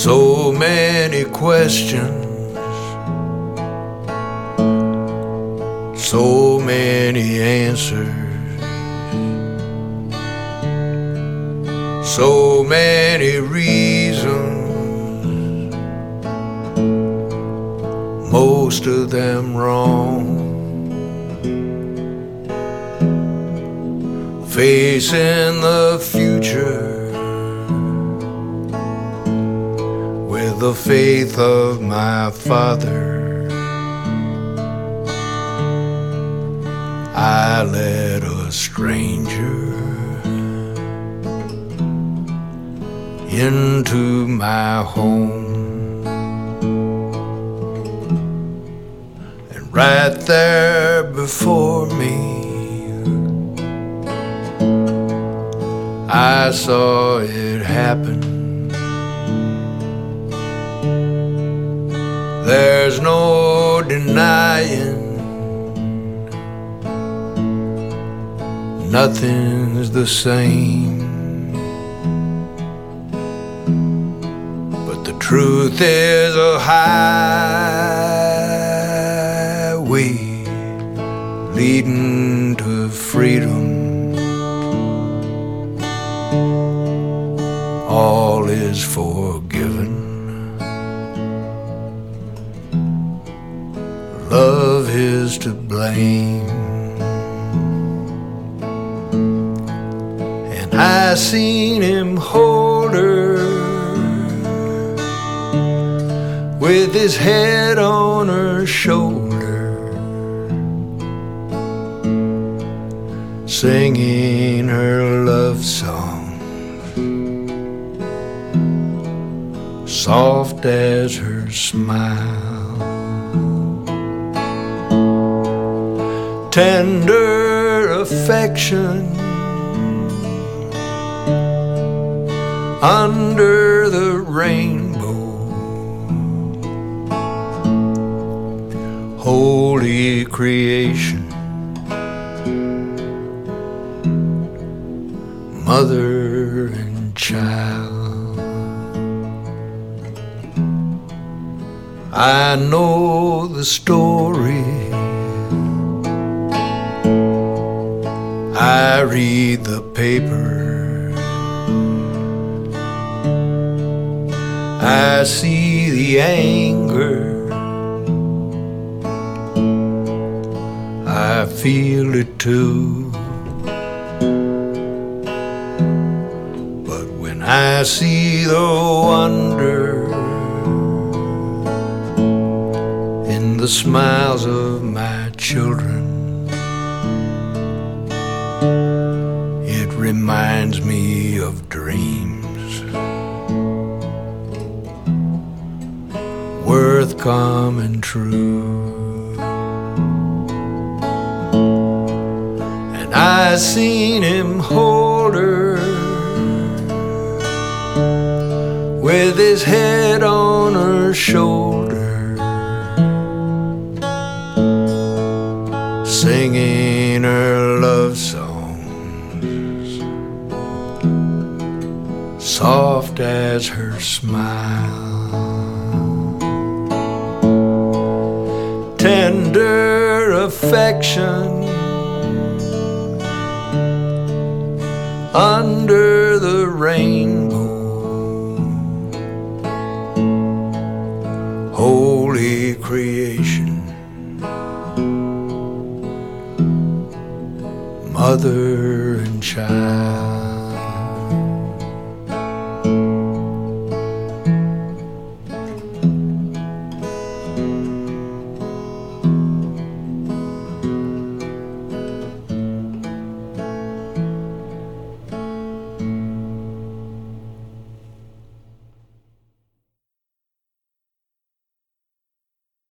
So many questions, so many answers, so many reasons, most of them wrong. Facing the future with the faith of my father, I let a stranger into my home, and right there before me I saw it happen. There's no denying, nothing's the same. But the truth is a highway leading to freedom. All is forgiven. Love is to blame. And I seen him hold her with his head on her shoulder, singing her love song, soft as her smile, tender affection under the rainbow, holy creation, mother and child. I know the story, I read the paper, I see the anger, I feel it too. But when I see the wonder in the smiles of my children, it reminds me of dreams worth coming true. And I seen him hold her with his head on her shoulder, singing her love songs, soft as her smile, tender affection under the rainbow, holy creation, mother and child.